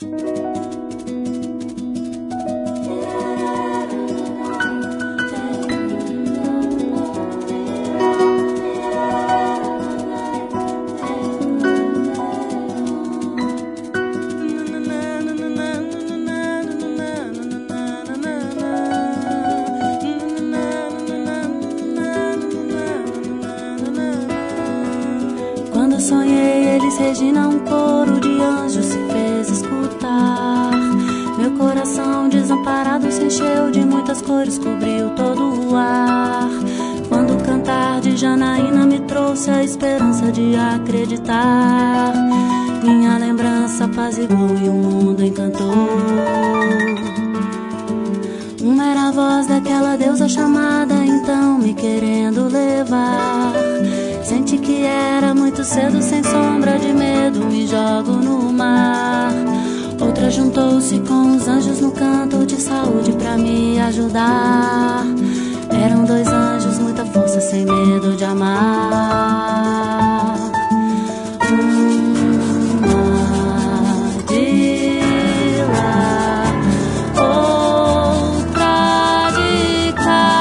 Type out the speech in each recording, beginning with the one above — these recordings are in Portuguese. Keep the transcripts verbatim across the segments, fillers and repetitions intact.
Quando sonhei eles Regina, um coro de anjos se fez escutar. Meu coração desamparado se encheu de muitas cores, cobriu todo o ar. Quando o cantar de Janaína me trouxe a esperança de acreditar, minha lembrança apaziguou e o mundo encantou. Uma era a voz daquela deusa chamada, então me querendo levar. Senti que era muito cedo, sem sombra de medo, me jogo no mar. Outra juntou-se com os anjos no canto de saúde pra me ajudar. Eram dois anjos, muita força, sem medo de amar. Uma de lá, outra de cá.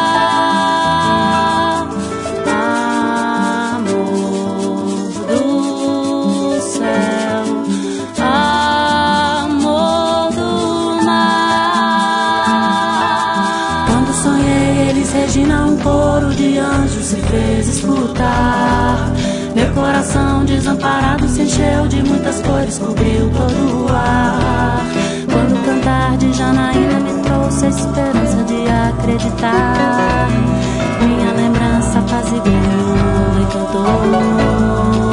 Regina, um coro de anjos se fez escutar. Meu coração desamparado se encheu de muitas cores, cobriu todo o ar. Quando o cantar de Janaína me trouxe a esperança de acreditar, minha lembrança apaziguou e o mundo encantou.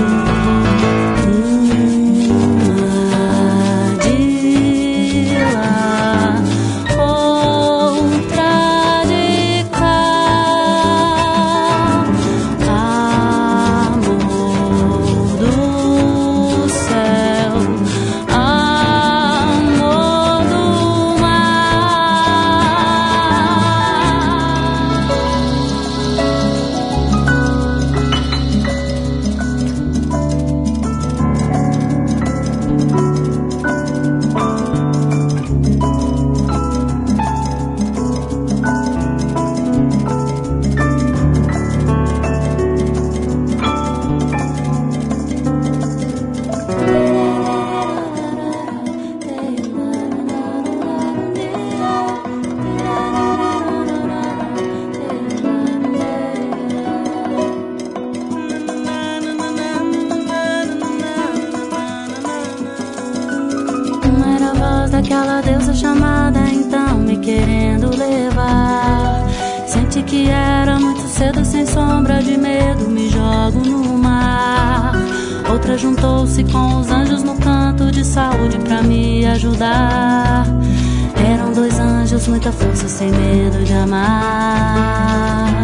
Daquela deusa chamada, então me querendo levar. Senti que era muito cedo, sem sombra de medo, me jogo no mar. Outra juntou-se com os anjos no canto de saúde pra me ajudar. Eram dois anjos, muita força, sem medo de amar.